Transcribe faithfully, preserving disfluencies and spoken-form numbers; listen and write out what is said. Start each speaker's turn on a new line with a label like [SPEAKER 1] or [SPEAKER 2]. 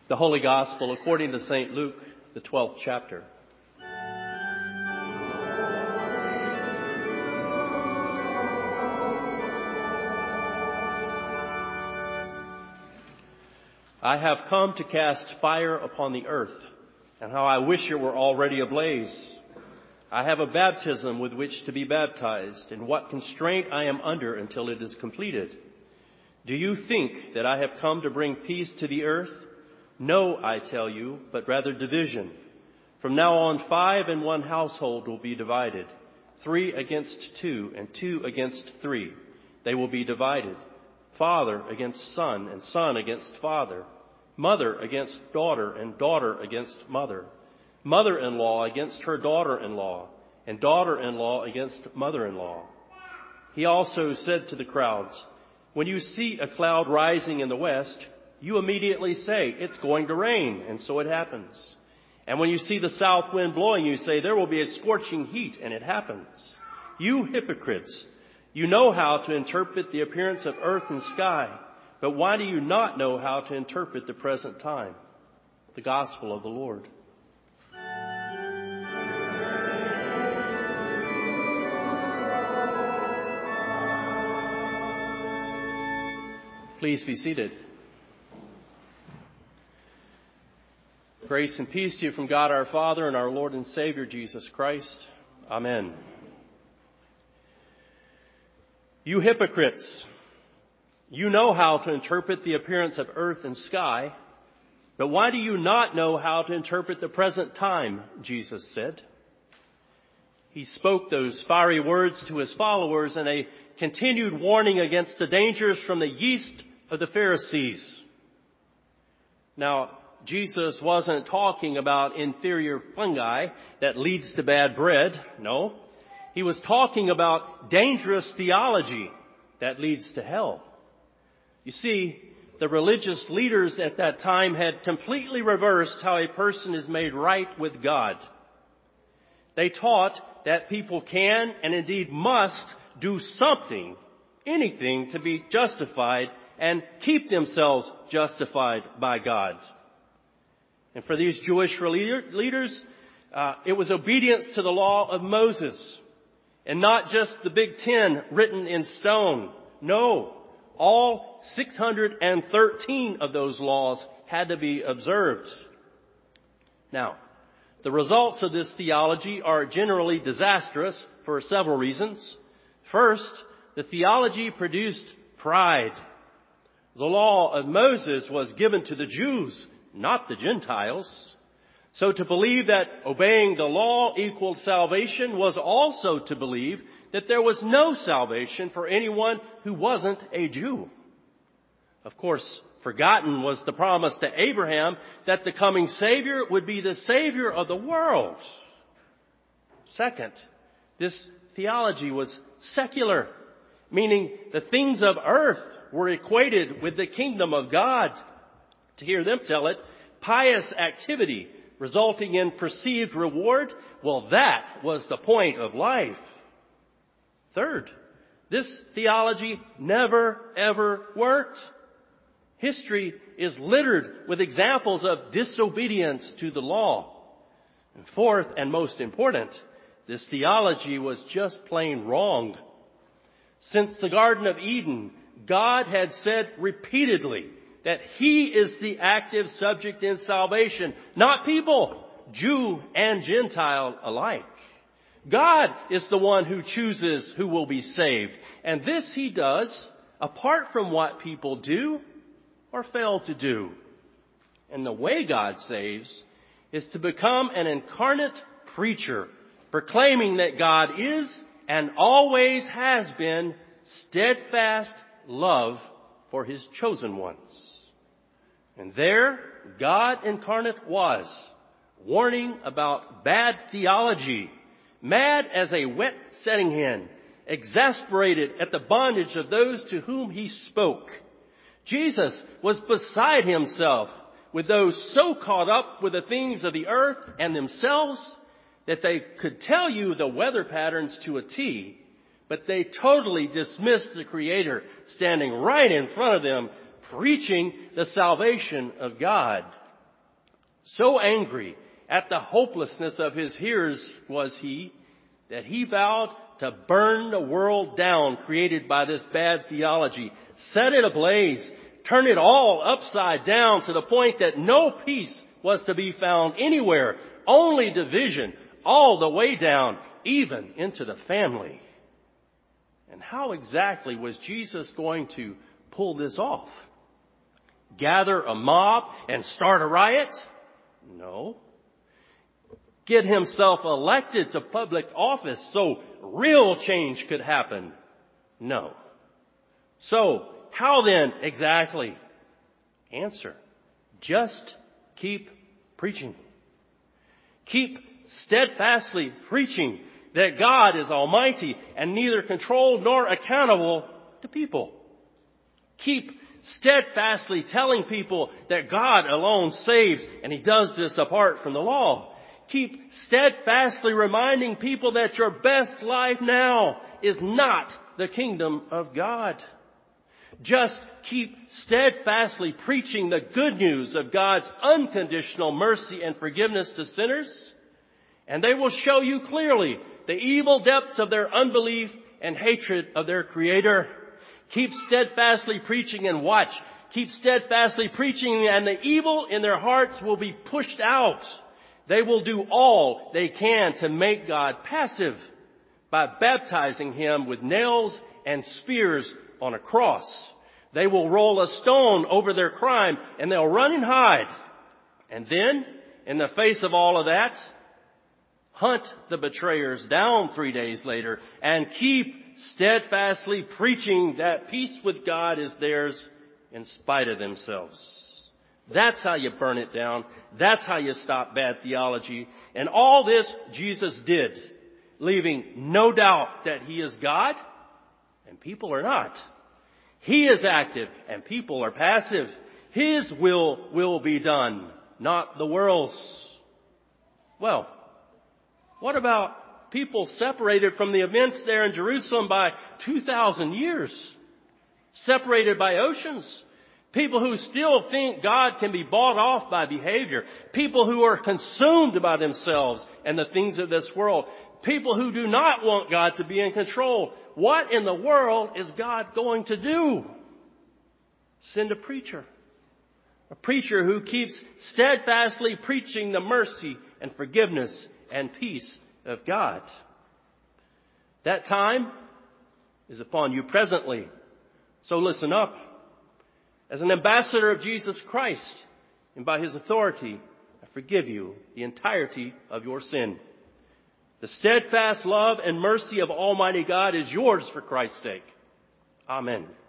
[SPEAKER 1] The Holy Gospel according to Saint Luke, the twelfth chapter. I have come to cast fire upon the earth, and how I wish it were already ablaze. I have a baptism with which to be baptized, and what constraint I am under until it is completed. Do you think that I have come to bring peace to the earth? No, I tell you, but rather division. From now on, five in one household will be divided, three against two, and two against three. They will be divided, father against son, and son against father, mother against daughter, and daughter against mother, mother-in-law against her daughter-in-law, and daughter-in-law against mother-in-law. He also said to the crowds, when you see a cloud rising in the west, you immediately say, it's going to rain, and so it happens. And when you see the south wind blowing, you say, there will be a scorching heat, and it happens. You hypocrites, you know how to interpret the appearance of earth and sky, but why do you not know how to interpret the present time? The Gospel of the Lord. Please be seated. Grace and peace to you from God our Father and our Lord and Savior Jesus Christ. Amen. You hypocrites, you know how to interpret the appearance of earth and sky, but why do you not know how to interpret the present time? Jesus said. He spoke those fiery words to his followers in a continued warning against the dangers from the yeast of the Pharisees. Now, Jesus wasn't talking about inferior fungi that leads to bad bread. No. He was talking about dangerous theology that leads to hell. You see, the religious leaders at that time had completely reversed how a person is made right with God. They taught that people can and indeed must do something, anything to be justified and keep themselves justified by God. And for these Jewish leaders, uh, it was obedience to the law of Moses. And not just the Big Ten written in stone. No, all six hundred thirteen of those laws had to be observed. Now, the results of this theology are generally disastrous for several reasons. First, the theology produced pride. The law of Moses was given to the Jews, not the Gentiles. So to believe that obeying the law equaled salvation was also to believe that there was no salvation for anyone who wasn't a Jew. Of course, forgotten was the promise to Abraham that the coming Savior would be the Savior of the world. Second, this theology was secular, meaning the things of earth were equated with the kingdom of God. To hear them tell it, pious activity resulting in perceived reward, well, that was the point of life. Third, this theology never, ever worked. History is littered with examples of disobedience to the law. And fourth, and most important, this theology was just plain wrong. Since the Garden of Eden, God had said repeatedly that He is the active subject in salvation, not people, Jew and Gentile alike. God is the one who chooses who will be saved. And this He does apart from what people do or fail to do. And the way God saves is to become an incarnate preacher, proclaiming that God is and always has been steadfast love for His chosen ones. And there, God incarnate was, warning about bad theology, mad as a wet setting hen, exasperated at the bondage of those to whom He spoke. Jesus was beside Himself with those so caught up with the things of the earth and themselves that they could tell you the weather patterns to a T, but they totally dismissed the Creator standing right in front of them, preaching the salvation of God. So angry at the hopelessness of his hearers was he that he vowed to burn the world down created by this bad theology, set it ablaze, turn it all upside down to the point that no peace was to be found anywhere, only division all the way down, even into the family. And how exactly was Jesus going to pull this off? Gather a mob and start a riot? No. Get himself elected to public office so real change could happen? No. So, how then exactly? Answer. Just keep preaching. Keep steadfastly preaching that God is almighty and neither controlled nor accountable to people. Keep steadfastly telling people that God alone saves, and He does this apart from the law. Keep steadfastly reminding people that your best life now is not the kingdom of God. Just keep steadfastly preaching the good news of God's unconditional mercy and forgiveness to sinners, and they will show you clearly the evil depths of their unbelief and hatred of their Creator. Keep steadfastly preaching and watch. Keep steadfastly preaching, and the evil in their hearts will be pushed out. They will do all they can to make God passive by baptizing Him with nails and spears on a cross. They will roll a stone over their crime and they'll run and hide. And then, in the face of all of that, hunt the betrayers down three days later and keep steadfastly preaching that peace with God is theirs in spite of themselves. That's how you burn it down. That's how you stop bad theology. And all this Jesus did, leaving no doubt that He is God and people are not. He is active and people are passive. His will will be done, not the world's. Well, what about people separated from the events there in Jerusalem by two thousand years? Separated by oceans? People who still think God can be bought off by behavior. People who are consumed by themselves and the things of this world. People who do not want God to be in control. What in the world is God going to do? Send a preacher. A preacher who keeps steadfastly preaching the mercy and forgiveness and peace of God. That time is upon you presently. So listen up. As an ambassador of Jesus Christ, and by His authority, I forgive you the entirety of your sin. The steadfast love and mercy of Almighty God is yours for Christ's sake. Amen.